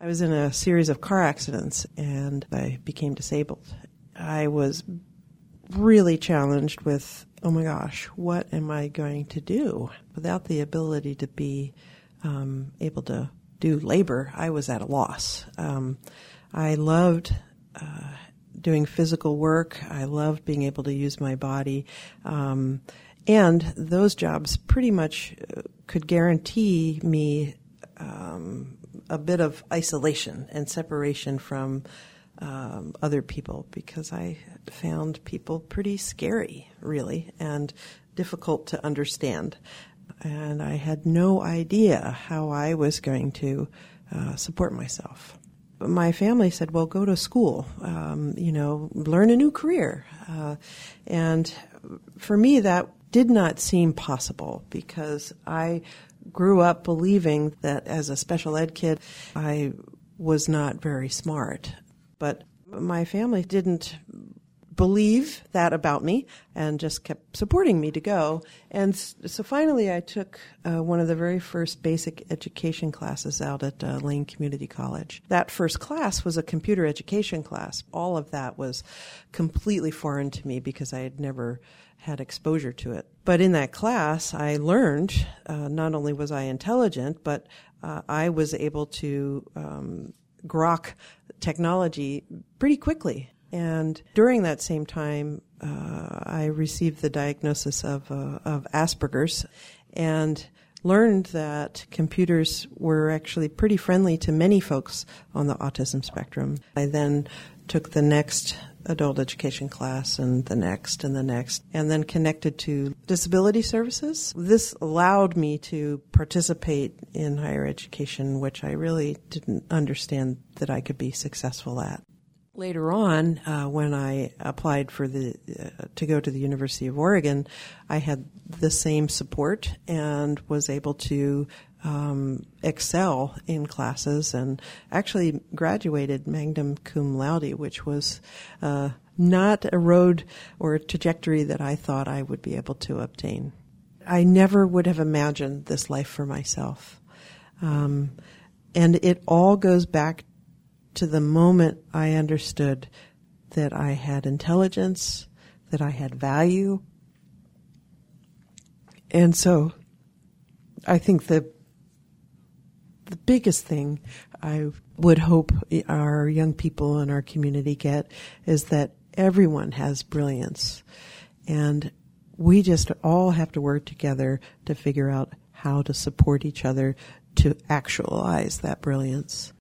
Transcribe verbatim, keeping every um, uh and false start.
I was in a series of car accidents and I became disabled. I was really challenged with, oh my gosh, what am I going to do? Without the ability to be um, able to do labor, I was at a loss. Um, I loved uh, doing physical work. I loved being able to use my body. Um, and those jobs pretty much could guarantee me um, a bit of isolation and separation from um, other people, because I found people pretty scary, really, and difficult to understand. And I had no idea how I was going to uh, support myself. My family said, well, go to school, um, you know, learn a new career. Uh, and for me, that did not seem possible, because I grew up believing that as a special ed kid, I was not very smart. But my family didn't believe that about me and just kept supporting me to go. And so finally I took uh, one of the very first basic education classes out at uh, Lane Community College. That first class was a computer education class. All of that was completely foreign to me because I had never had exposure to it. But in that class, I learned, uh, not only was I intelligent, but uh, I was able to um, grok technology pretty quickly. And during that same time, uh, I received the diagnosis of uh, of Asperger's and learned that computers were actually pretty friendly to many folks on the autism spectrum. I then took the next adult education class and the next and the next, and then connected to disability services. This allowed me to participate in higher education, which I really didn't understand that I could be successful at. Later on, uh, when I applied for the uh, to go to the University of Oregon, I had the same support and was able to um, excel in classes, and actually graduated magna cum laude, which was uh, not a road or a trajectory that I thought I would be able to obtain. I never would have imagined this life for myself, um, and it all goes back to the moment I understood that I had intelligence, that I had value. And so I think the the biggest thing I would hope our young people in our community get is that everyone has brilliance. And we just all have to work together to figure out how to support each other to actualize that brilliance.